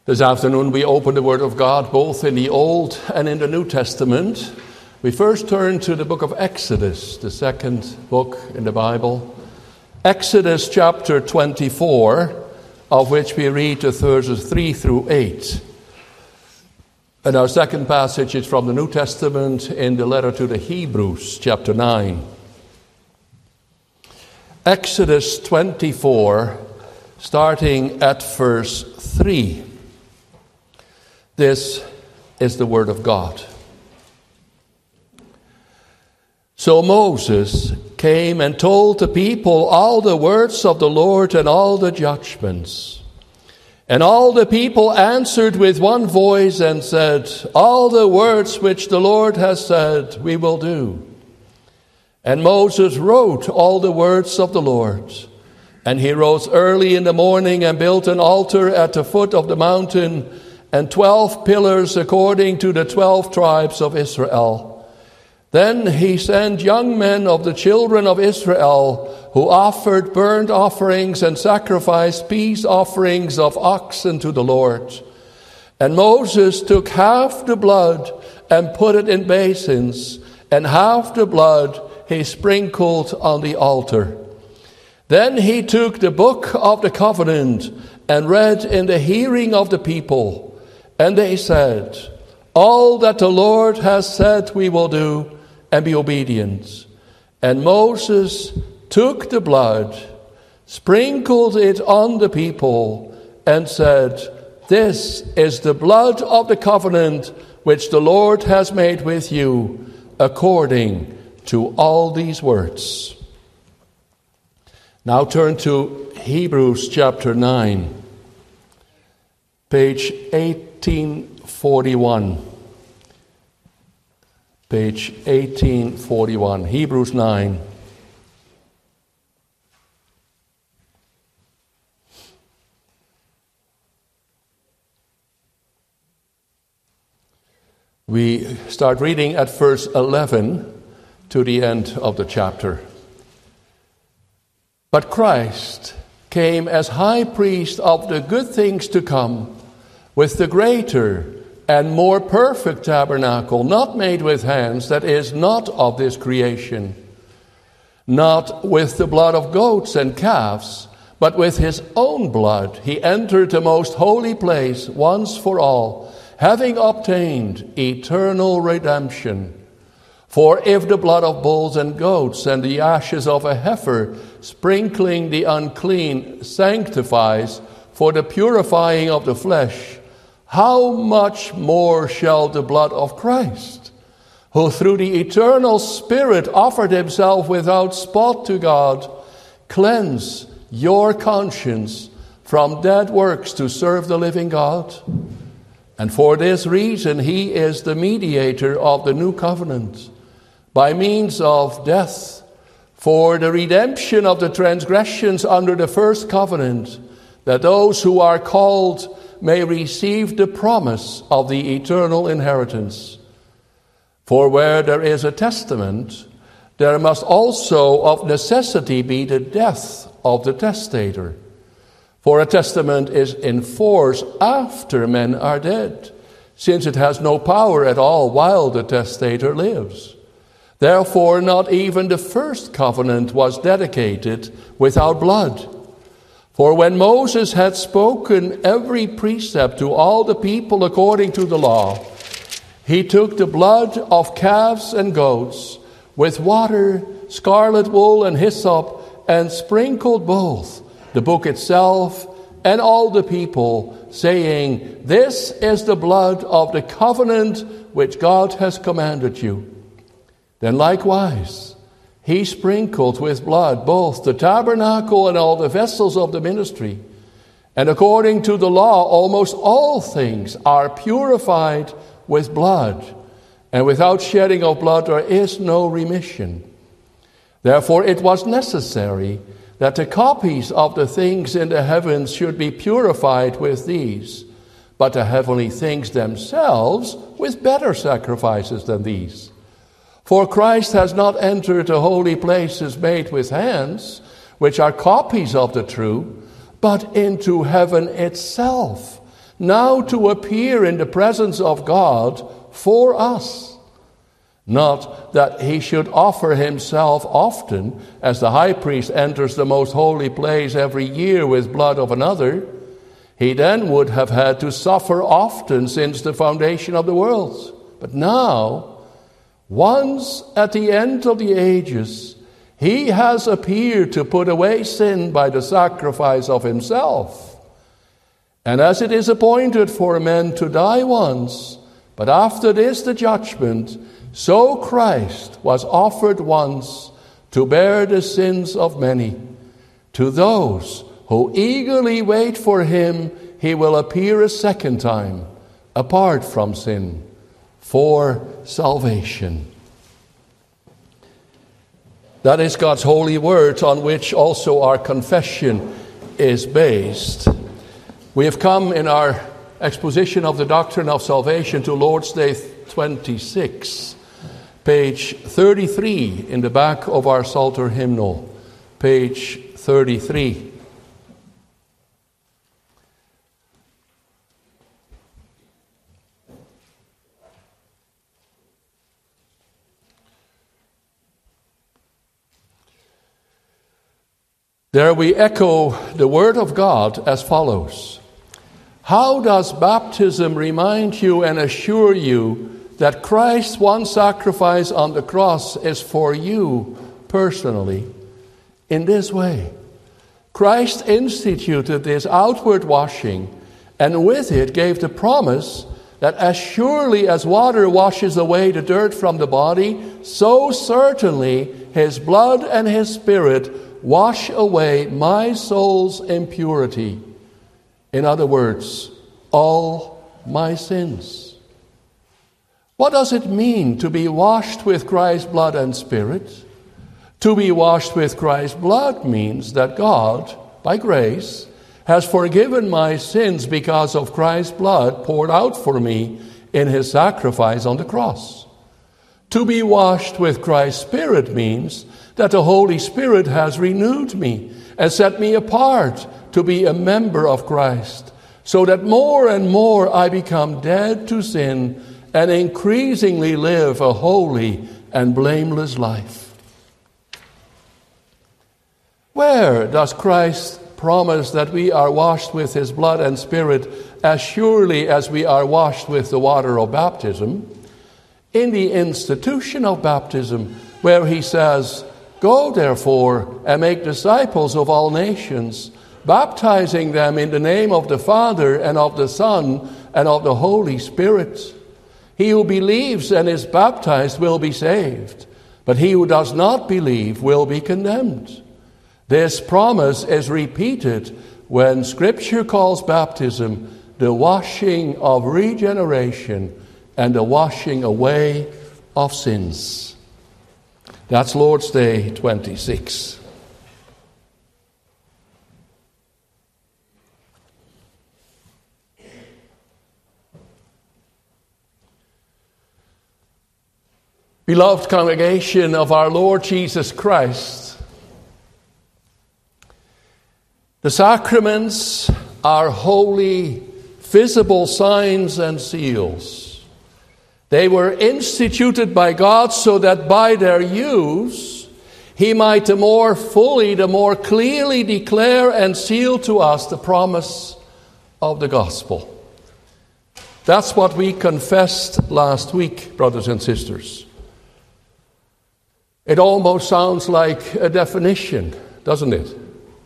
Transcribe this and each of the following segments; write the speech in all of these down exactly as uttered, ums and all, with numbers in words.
This afternoon we open the Word of God both in the Old and in the New Testament. We first turn to the book of Exodus, the second book in the Bible. Exodus chapter twenty-four, of which we read the verses three through eight. And our second passage is from the New Testament in the letter to the Hebrews, chapter nine. Exodus twenty-four, starting at verse three. This is the word of God. So Moses came and told the people all the words of the Lord and all the judgments. And all the people answered with one voice and said, "All the words which the Lord has said, we will do." And Moses wrote all the words of the Lord. And he rose early in the morning and built an altar at the foot of the mountain, and twelve pillars according to the twelve tribes of Israel. Then he sent young men of the children of Israel, who offered burnt offerings and sacrificed peace offerings of oxen to the Lord. And Moses took half the blood and put it in basins, and half the blood he sprinkled on the altar. Then he took the book of the covenant and read in the hearing of the people. And they said, "All that the Lord has said we will do, and be obedient." And Moses took the blood, sprinkled it on the people, and said, "This is the blood of the covenant which the Lord has made with you, according to all these words." Now turn to Hebrews chapter nine, page eighteen forty-one. Page eighteen forty-one, Hebrews nine. We start reading at verse eleven to the end of the chapter. But Christ came as high priest of the good things to come, with the greater and more perfect tabernacle, not made with hands, that is not of this creation, not with the blood of goats and calves, but with his own blood he entered the most holy place once for all, having obtained eternal redemption. For if the blood of bulls and goats and the ashes of a heifer sprinkling the unclean sanctifies for the purifying of the flesh, how much more shall the blood of Christ, who through the eternal Spirit offered himself without spot to God, cleanse your conscience from dead works to serve the living God? And for this reason he is the mediator of the new covenant, by means of death, for the redemption of the transgressions under the first covenant, that those who are called may receive the promise of the eternal inheritance. For where there is a testament, there must also of necessity be the death of the testator. For a testament is in force after men are dead, since it has no power at all while the testator lives. Therefore, not even the first covenant was dedicated without blood. For when Moses had spoken every precept to all the people according to the law, he took the blood of calves and goats with water, scarlet wool, and hyssop, and sprinkled both the book itself and all the people, saying, "This is the blood of the covenant which God has commanded you." Then likewise he sprinkled with blood both the tabernacle and all the vessels of the ministry. And according to the law, almost all things are purified with blood, and without shedding of blood there is no remission. Therefore it was necessary that the copies of the things in the heavens should be purified with these, but the heavenly things themselves with better sacrifices than these. For Christ has not entered the holy places made with hands, which are copies of the true, but into heaven itself, now to appear in the presence of God for us. Not that he should offer himself often, as the high priest enters the most holy place every year with blood of another. He then would have had to suffer often since the foundation of the world. But now, once at the end of the ages, he has appeared to put away sin by the sacrifice of himself. And as it is appointed for men to die once, but after this the judgment, so Christ was offered once to bear the sins of many. To those who eagerly wait for him, he will appear a second time, apart from sin, for salvation. That is God's holy word, on which also our confession is based. We have come in our exposition of the doctrine of salvation to Lord's Day twenty-six, page thirty-three in the back of our Psalter hymnal, page thirty-three. There we echo the word of God as follows. How does baptism remind you and assure you that Christ's one sacrifice on the cross is for you personally? In this way, Christ instituted this outward washing, and with it gave the promise that as surely as water washes away the dirt from the body, so certainly his blood and his Spirit wash away my soul's impurity. In other words, all my sins. What does it mean to be washed with Christ's blood and Spirit? To be washed with Christ's blood means that God, by grace, has forgiven my sins because of Christ's blood poured out for me in his sacrifice on the cross. To be washed with Christ's Spirit means that the Holy Spirit has renewed me and set me apart to be a member of Christ, so that more and more I become dead to sin and increasingly live a holy and blameless life. Where does Christ promise that we are washed with his blood and Spirit as surely as we are washed with the water of baptism? In the institution of baptism, where he says, "Go therefore and make disciples of all nations, baptizing them in the name of the Father and of the Son and of the Holy Spirit. He who believes and is baptized will be saved, but he who does not believe will be condemned." This promise is repeated when Scripture calls baptism the washing of regeneration and the washing away of sins. That's Lord's Day twenty-six. Beloved congregation of our Lord Jesus Christ, the sacraments are holy, visible signs and seals. They were instituted by God so that by their use, he might the more fully, the more clearly declare and seal to us the promise of the gospel. That's what we confessed last week, brothers and sisters. It almost sounds like a definition, doesn't it?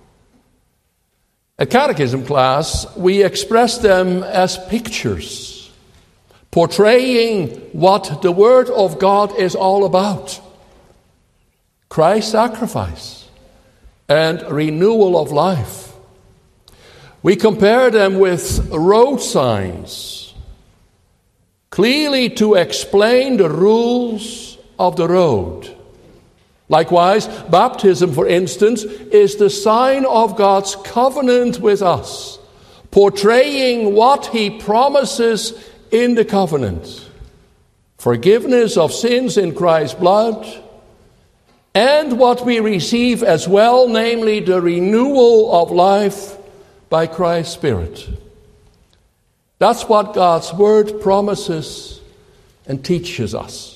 At catechism class, we express them as pictures, portraying what the Word of God is all about. Christ's sacrifice and renewal of life. We compare them with road signs, clearly to explain the rules of the road. Likewise, baptism, for instance, is the sign of God's covenant with us, portraying what he promises in the covenant. Forgiveness of sins in Christ's blood, and what we receive as well, namely the renewal of life by Christ's Spirit. That's what God's Word promises and teaches us.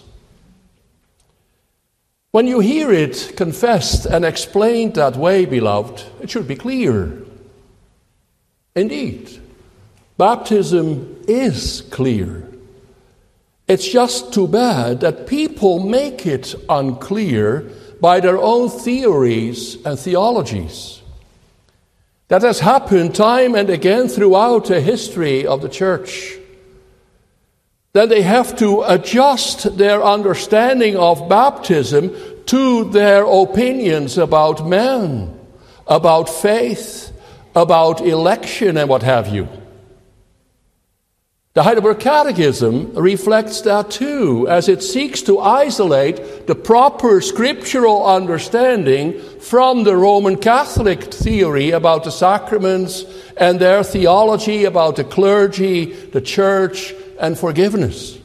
When you hear it confessed and explained that way, beloved, it should be clear. Indeed, baptism is clear. It's just too bad that people make it unclear by their own theories and theologies. That has happened time and again throughout the history of the church. Then they have to adjust their understanding of baptism to their opinions about man, about faith, about election, and what have you. The Heidelberg Catechism reflects that too, as it seeks to isolate the proper scriptural understanding from the Roman Catholic theory about the sacraments and their theology about the clergy, the church, and forgiveness.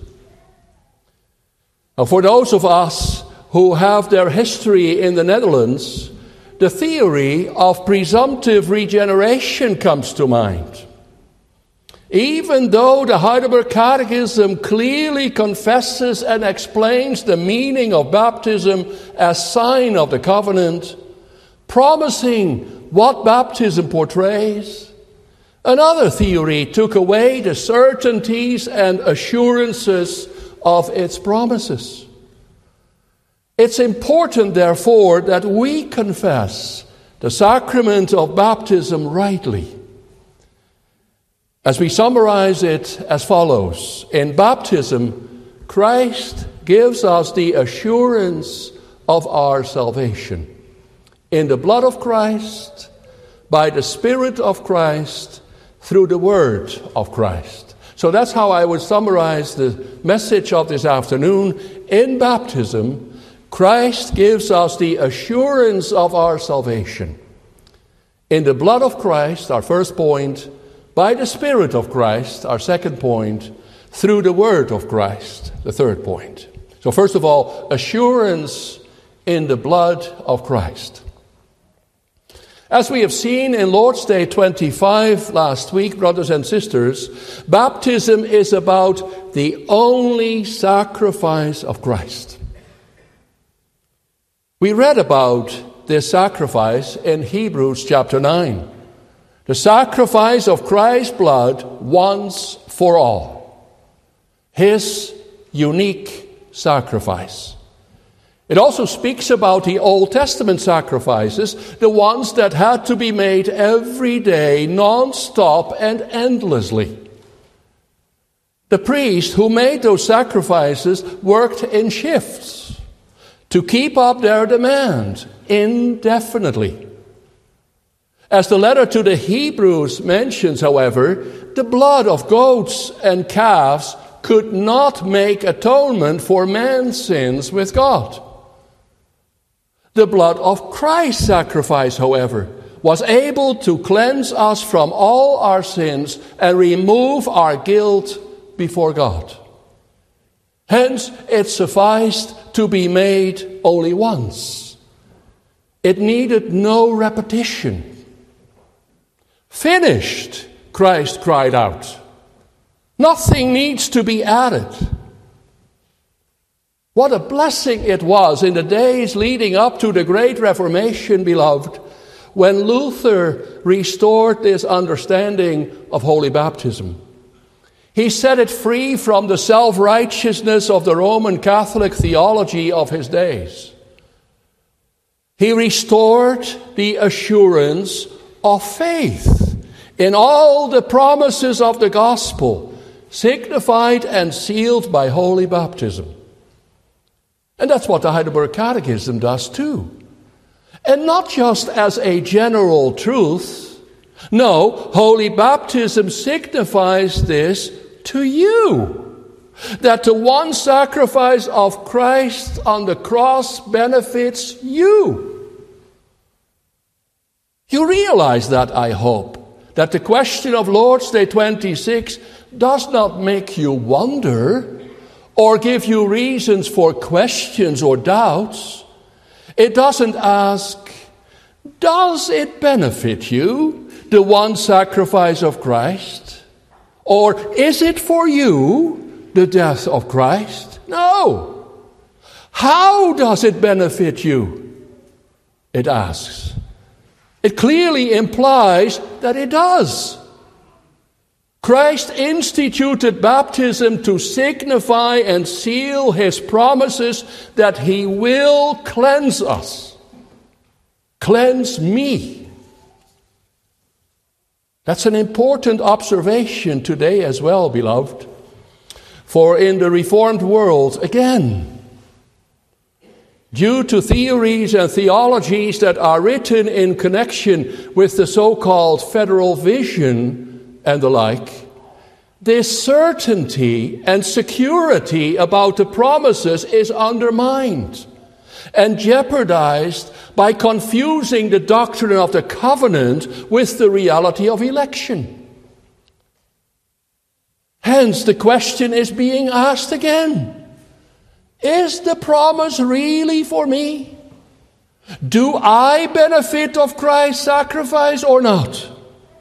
Now, for those of us who have their history in the Netherlands, the theory of presumptive regeneration comes to mind. Even though the Heidelberg Catechism clearly confesses and explains the meaning of baptism as sign of the covenant, promising what baptism portrays, another theory took away the certainties and assurances of its promises. It's important, therefore, that we confess the sacrament of baptism rightly. As we summarize it as follows: in baptism, Christ gives us the assurance of our salvation. In the blood of Christ, by the Spirit of Christ, through the Word of Christ. So that's how I would summarize the message of this afternoon. In baptism, Christ gives us the assurance of our salvation. In the blood of Christ, our first point. By the Spirit of Christ, our second point. Through the Word of Christ, the third point. So first of all, assurance in the blood of Christ. As we have seen in Lord's Day twenty-five last week, brothers and sisters, baptism is about the only sacrifice of Christ. We read about this sacrifice in Hebrews chapter nine. The sacrifice of Christ's blood once for all. His unique sacrifice. It also speaks about the Old Testament sacrifices, the ones that had to be made every day, non-stop and endlessly. The priest who made those sacrifices worked in shifts to keep up their demand indefinitely. As the letter to the Hebrews mentions, however, the blood of goats and calves could not make atonement for man's sins with God. The blood of Christ's sacrifice, however, was able to cleanse us from all our sins and remove our guilt before God. Hence, it sufficed to be made only once. It needed no repetition. Finished, Christ cried out. Nothing needs to be added. What a blessing it was in the days leading up to the Great Reformation, beloved, when Luther restored this understanding of holy baptism. He set it free from the self-righteousness of the Roman Catholic theology of his days. He restored the assurance of faith in all the promises of the gospel, signified and sealed by holy baptism. And that's what the Heidelberg Catechism does too. And not just as a general truth. No, holy baptism signifies this to you. That the one sacrifice of Christ on the cross benefits you. You realize that, I hope. That the question of Lord's Day twenty-six does not make you wonder or give you reasons for questions or doubts. It doesn't ask, does it benefit you, the one sacrifice of Christ? Or is it for you, the death of Christ? No. How does it benefit you? It asks. It clearly implies that it does. Christ instituted baptism to signify and seal his promises that he will cleanse us. Cleanse me. That's an important observation today as well, beloved. For in the Reformed world, again, due to theories and theologies that are written in connection with the so-called federal vision and the like, this certainty and security about the promises is undermined and jeopardized by confusing the doctrine of the covenant with the reality of election. Hence, the question is being asked again. Is the promise really for me? Do I benefit of Christ's sacrifice or not?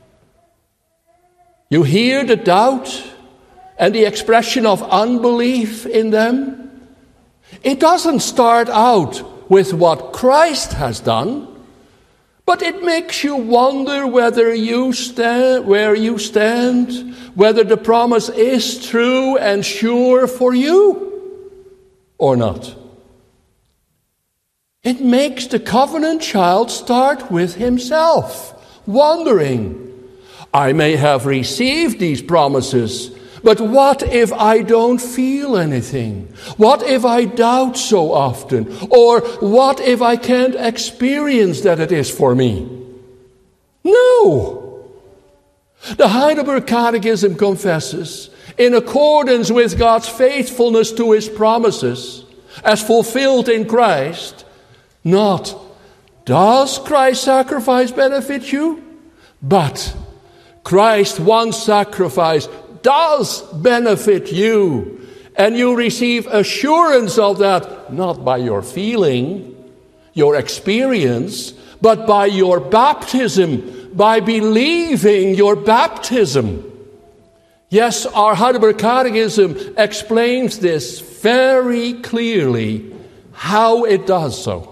You hear the doubt and the expression of unbelief in them. It doesn't start out with what Christ has done, but it makes you wonder whether you stand, where you stand, whether the promise is true and sure for you or not. It makes the covenant child start with himself, wondering, I may have received these promises, but what if I don't feel anything? What if I doubt so often? Or what if I can't experience that it is for me? No! The Heidelberg Catechism confesses, in accordance with God's faithfulness to his promises, as fulfilled in Christ, not, does Christ's sacrifice benefit you? But Christ's one sacrifice does benefit you, and you receive assurance of that, not by your feeling, your experience, but by your baptism, by believing your baptism. Yes, our Heidelberg Catechism explains this very clearly, how it does so.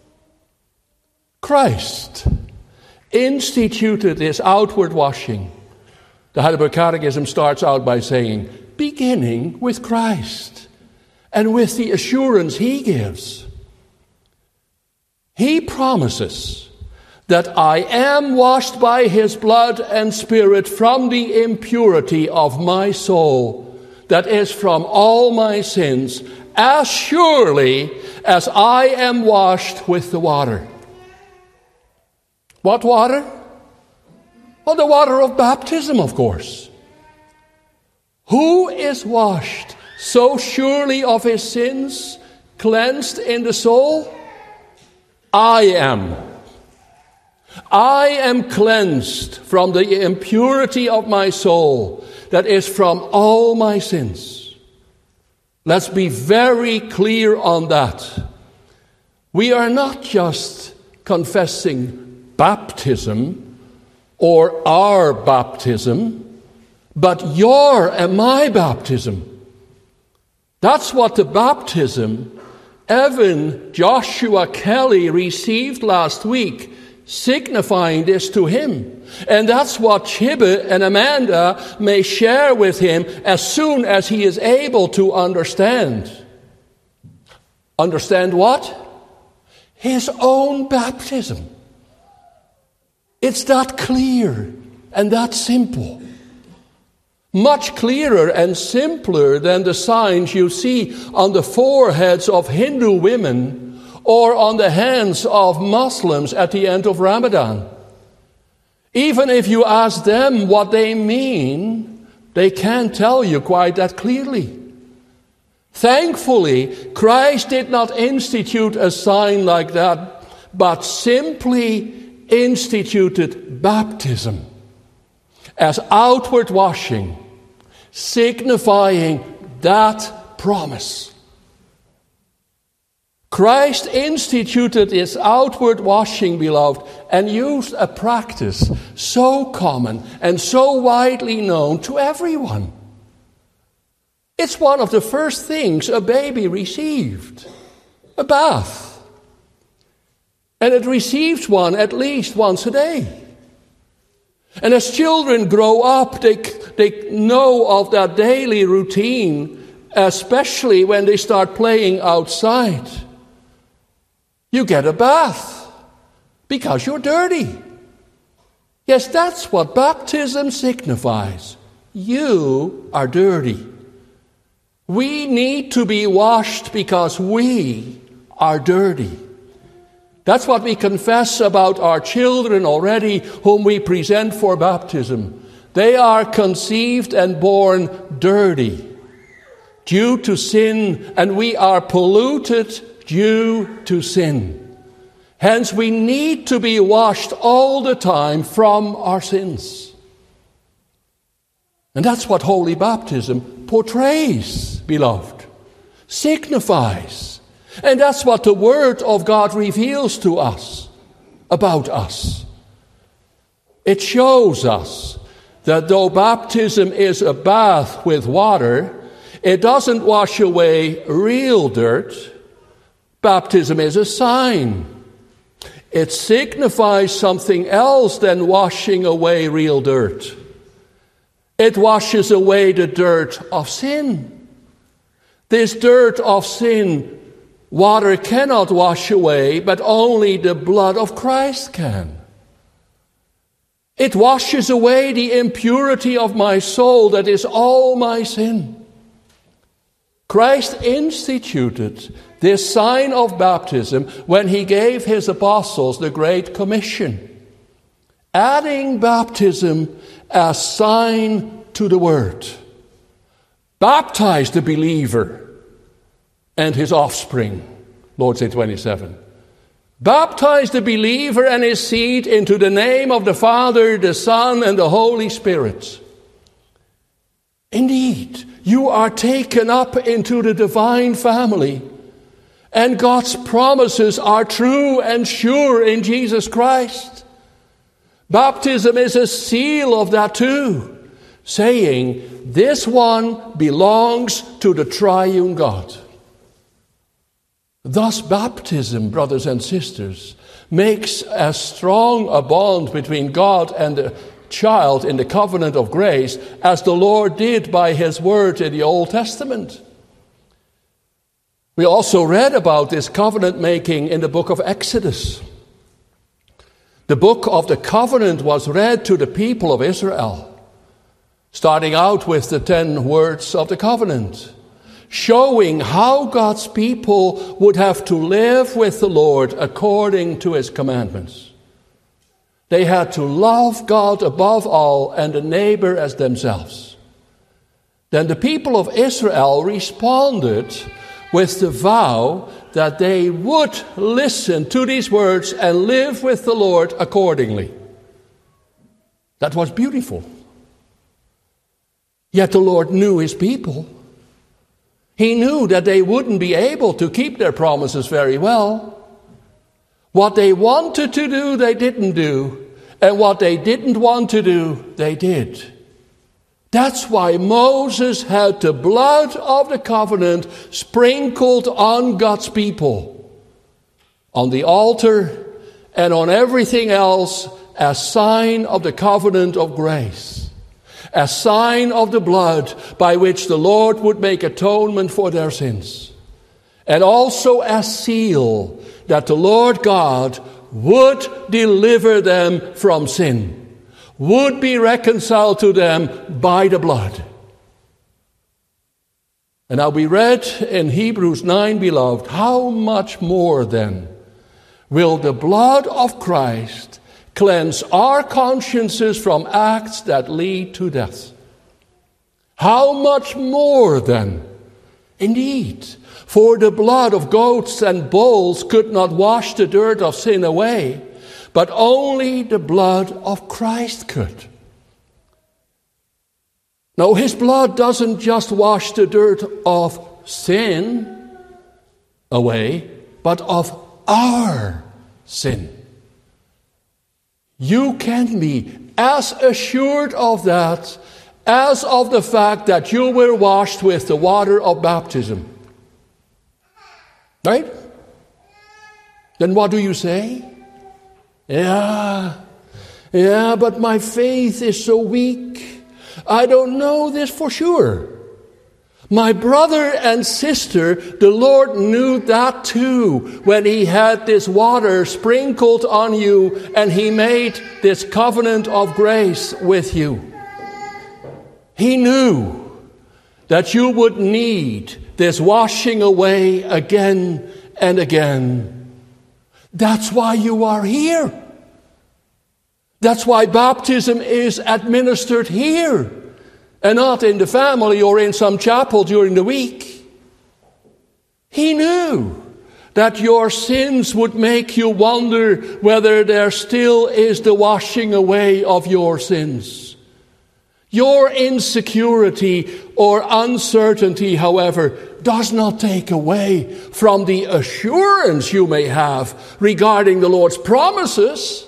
Christ instituted this outward washing. The Heidelberg Catechism starts out by saying, beginning with Christ and with the assurance he gives. He promises that I am washed by his blood and spirit from the impurity of my soul, that is from all my sins, as surely as I am washed with the water. What water? Well, the water of baptism, of course. Who is washed so surely of his sins, cleansed in the soul? I am. I am cleansed from the impurity of my soul, that is from all my sins. Let's be very clear on that. We are not just confessing baptism or our baptism, but your and my baptism. That's what the baptism Evan Joshua Kelly received last week, signifying this to him. And that's what Chibbe and Amanda may share with him as soon as he is able to understand. Understand what? His own baptism. It's that clear and that simple. Much clearer and simpler than the signs you see on the foreheads of Hindu women or on the hands of Muslims at the end of Ramadan. Even if you ask them what they mean, they can't tell you quite that clearly. Thankfully, Christ did not institute a sign like that, but simply instituted baptism as outward washing, signifying that promise. Christ instituted this outward washing, beloved, and used a practice so common and so widely known to everyone. It's one of the first things a baby received, a bath. And it receives one at least once a day. And as children grow up, they, they know of that daily routine, especially when they start playing outside. You get a bath because you're dirty. Yes, that's what baptism signifies. You are dirty. We need to be washed because we are dirty. That's what we confess about our children already, whom we present for baptism. They are conceived and born dirty due to sin, and we are polluted due to sin. Hence, we need to be washed all the time from our sins. And that's what holy baptism portrays, beloved, signifies. And that's what the Word of God reveals to us about us. It shows us that though baptism is a bath with water, it doesn't wash away real dirt. Baptism is a sign. It signifies something else than washing away real dirt. It washes away the dirt of sin. This dirt of sin, water cannot wash away, but only the blood of Christ can. It washes away the impurity of my soul, that is all my sin. Christ instituted this sign of baptism when he gave his apostles the Great Commission, adding baptism as sign to the word. Baptize the believer and his offspring, Lord's Day twenty-seven. Baptize the believer and his seed into the name of the Father, the Son, and the Holy Spirit. Indeed, you are taken up into the divine family, and God's promises are true and sure in Jesus Christ. Baptism is a seal of that too, saying, this one belongs to the triune God. Thus, baptism, brothers and sisters, makes as strong a bond between God and the child in the covenant of grace as the Lord did by his word in the Old Testament. We also read about this covenant making in the book of Exodus. The book of the covenant was read to the people of Israel, starting out with the ten words of the covenant, showing how God's people would have to live with the Lord according to his commandments. They had to love God above all and the neighbor as themselves. Then the people of Israel responded with the vow that they would listen to these words and live with the Lord accordingly. That was beautiful. Yet the Lord knew his people. He knew that they wouldn't be able to keep their promises very well. What they wanted to do, they didn't do. And what they didn't want to do, they did. That's why Moses had the blood of the covenant sprinkled on God's people, on the altar and on everything else, as sign of the covenant of grace, as sign of the blood by which the Lord would make atonement for their sins, and also as seal that the Lord God would deliver them from sin, would be reconciled to them by the blood. And now we read in Hebrews nine, beloved, how much more then will the blood of Christ cleanse our consciences from acts that lead to death? How much more then? Indeed, for the blood of goats and bulls could not wash the dirt of sin away, but only the blood of Christ could. No, his blood doesn't just wash the dirt of sin away, but of our sin. You can be as assured of that as of the fact that you were washed with the water of baptism. Right? Then what do you say? Yeah, yeah, but my faith is so weak. I don't know this for sure. My brother and sister, the Lord knew that too when He had this water sprinkled on you and He made this covenant of grace with you. He knew that you would need this washing away again and again. That's why you are here. That's why baptism is administered here and not in the family or in some chapel during the week. He knew that your sins would make you wonder whether there still is the washing away of your sins. Your insecurity or uncertainty, however, does not take away from the assurance you may have regarding the Lord's promises.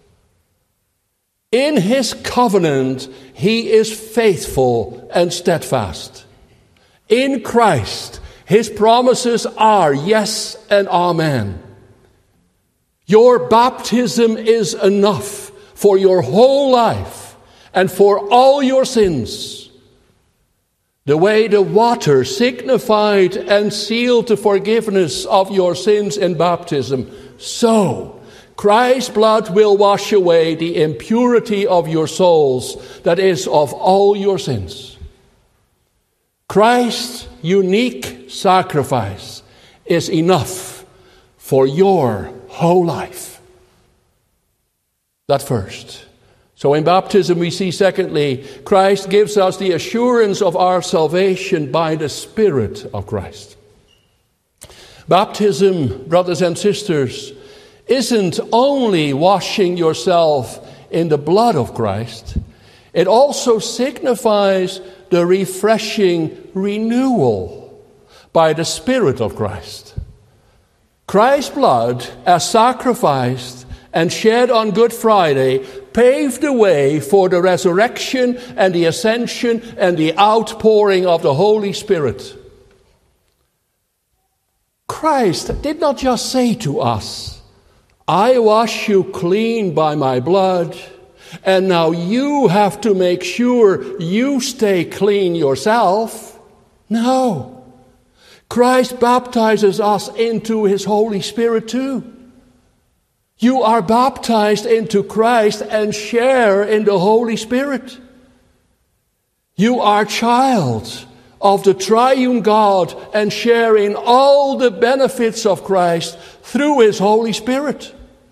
In His covenant, He is faithful and steadfast. In Christ, His promises are yes and amen. Your baptism is enough for your whole life and for all your sins. The way the water signified and sealed the forgiveness of your sins in baptism, so Christ's blood will wash away the impurity of your souls, that is, of all your sins. Christ's unique sacrifice is enough for your whole life. That first. So in baptism we see, secondly, Christ gives us the assurance of our salvation by the Spirit of Christ. Baptism, brothers and sisters, isn't only washing yourself in the blood of Christ. It also signifies the refreshing renewal by the Spirit of Christ. Christ's blood, as sacrificed and shed on Good Friday, paved the way for the resurrection and the ascension and the outpouring of the Holy Spirit. Christ did not just say to us, I wash you clean by my blood, and now you have to make sure you stay clean yourself. No. Christ baptizes us into His Holy Spirit too. You are baptized into Christ and share in the Holy Spirit. You are child of the triune God and share in all the benefits of Christ through His Holy Spirit.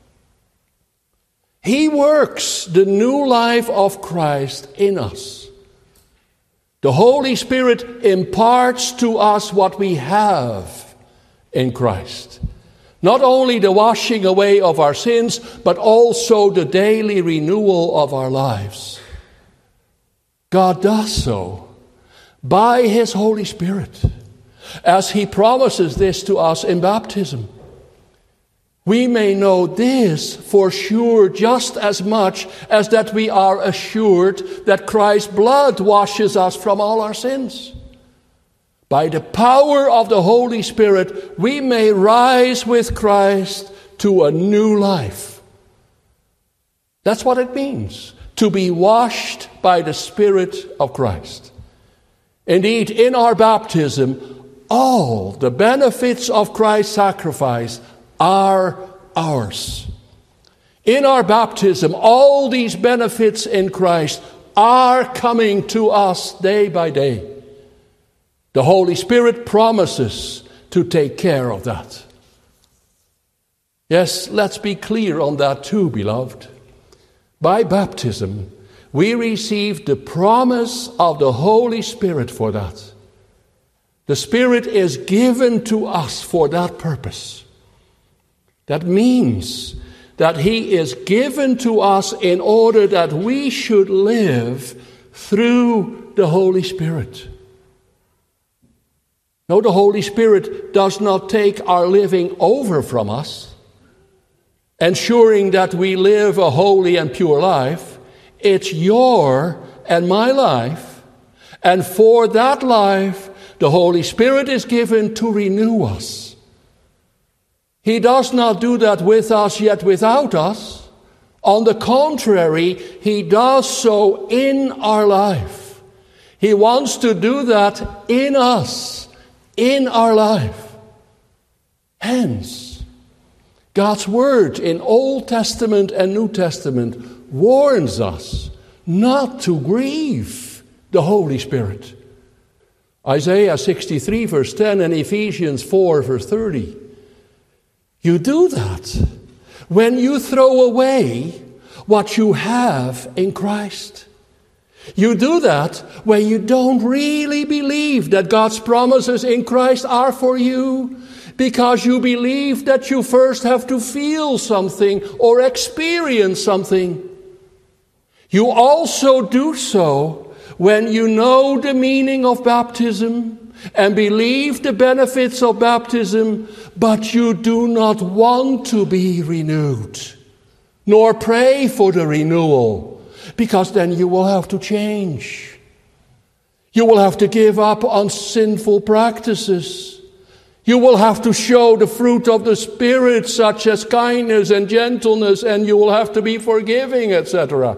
He works the new life of Christ in us. The Holy Spirit imparts to us what we have in Christ. Not only the washing away of our sins, but also the daily renewal of our lives. God does so by His Holy Spirit, as He promises this to us in baptism. We may know this for sure just as much as that we are assured that Christ's blood washes us from all our sins. By the power of the Holy Spirit, we may rise with Christ to a new life. That's what it means, to be washed by the Spirit of Christ. Indeed, in our baptism, all the benefits of Christ's sacrifice are ours. In our baptism, all these benefits in Christ are coming to us day by day. The Holy Spirit promises to take care of that. Yes, let's be clear on that too, beloved. By baptism, we receive the promise of the Holy Spirit for that. The Spirit is given to us for that purpose. That means that He is given to us in order that we should live through the Holy Spirit. No, the Holy Spirit does not take our living over from us, ensuring that we live a holy and pure life. It's your and my life, and for that life, the Holy Spirit is given to renew us. He does not do that with us, yet without us. On the contrary, He does so in our life. He wants to do that in us, in our life. Hence, God's Word in Old Testament and New Testament warns us not to grieve the Holy Spirit. Isaiah sixty-three verse ten and Ephesians four verse thirty. You do that when you throw away what you have in Christ. You do that when you don't really believe that God's promises in Christ are for you, because you believe that you first have to feel something or experience something. You also do so when you know the meaning of baptism and believe the benefits of baptism, but you do not want to be renewed, nor pray for the renewal, because then you will have to change. You will have to give up on sinful practices. You will have to show the fruit of the Spirit, such as kindness and gentleness, and you will have to be forgiving, et cetera.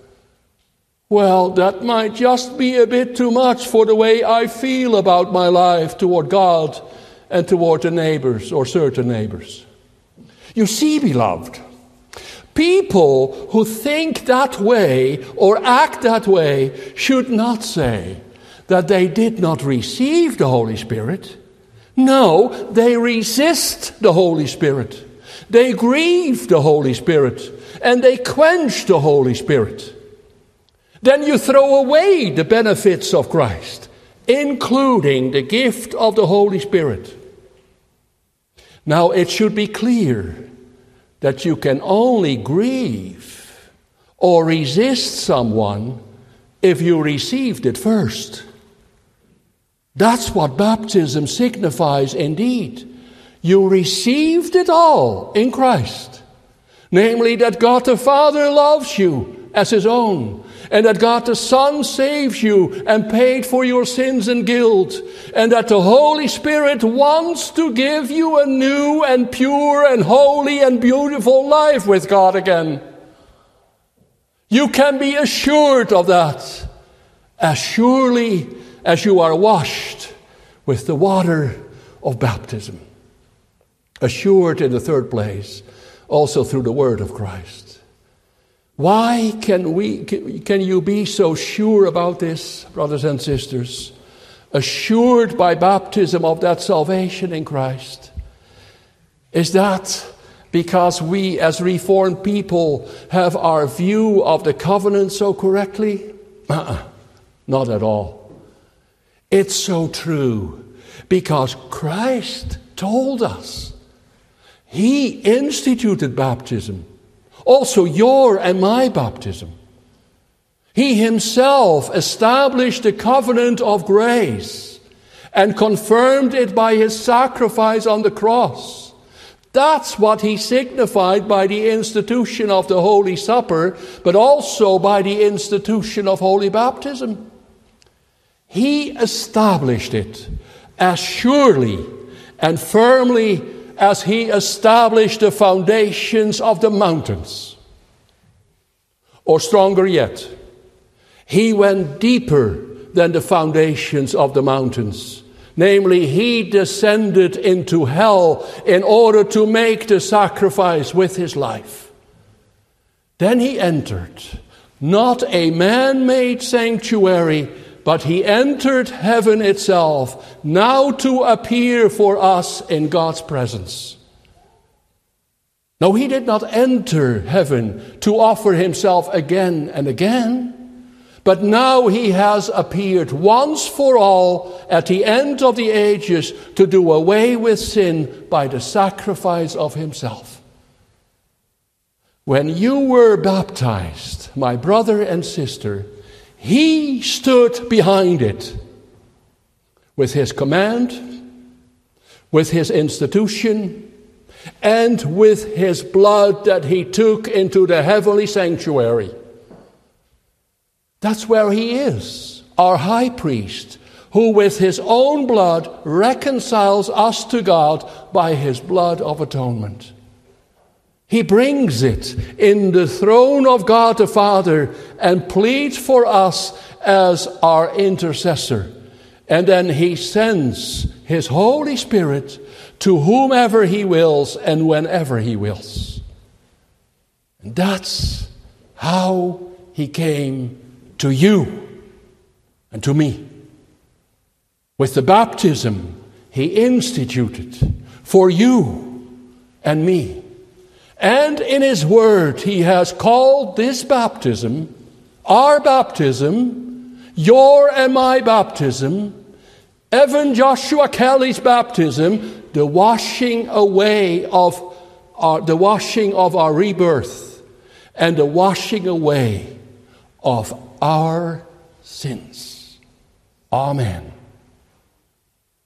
Well, that might just be a bit too much for the way I feel about my life toward God and toward the neighbors or certain neighbors. You see, beloved, people who think that way or act that way should not say that they did not receive the Holy Spirit. No, they resist the Holy Spirit. They grieve the Holy Spirit, and they quench the Holy Spirit. Then you throw away the benefits of Christ, including the gift of the Holy Spirit. Now, it should be clear that you can only grieve or resist someone if you received it first. That's what baptism signifies indeed. You received it all in Christ. Namely, that God the Father loves you as His own, and that God the Son saves you and paid for your sins and guilt, and that the Holy Spirit wants to give you a new and pure and holy and beautiful life with God again. You can be assured of that as surely as you are washed with the water of baptism. Assured in the third place, also through the word of Christ. Why can we? Can you be so sure about this, brothers and sisters? Assured by baptism of that salvation in Christ. Is that because we as Reformed people have our view of the covenant so correctly? Uh-uh, not at all. It's so true because Christ told us. He instituted baptism. Also your and my baptism. He Himself established the covenant of grace and confirmed it by His sacrifice on the cross. That's what He signified by the institution of the Holy Supper, but also by the institution of holy baptism. He established it as surely and firmly as He established the foundations of the mountains. Or stronger yet, He went deeper than the foundations of the mountains. Namely, He descended into hell in order to make the sacrifice with His life. Then He entered, not a man-made sanctuary, but He entered heaven itself, now to appear for us in God's presence. No, He did not enter heaven to offer Himself again and again, but now He has appeared once for all at the end of the ages to do away with sin by the sacrifice of Himself. When you were baptized, my brother and sister, He stood behind it with His command with his institution and with his blood that he took into the heavenly sanctuary. That's where he is, our high priest, who with his own blood reconciles us to God by his blood of atonement. He brings it in the throne of God the Father and pleads for us as our intercessor. And then he sends his Holy Spirit to whomever he wills and whenever he wills. And that's how he came to you and to me. With the baptism he instituted for you and me. And in his word he has called this baptism, our baptism, your and my baptism, Evan Joshua Kelly's baptism, the washing away of our, the washing of our rebirth and the washing away of our sins. Amen.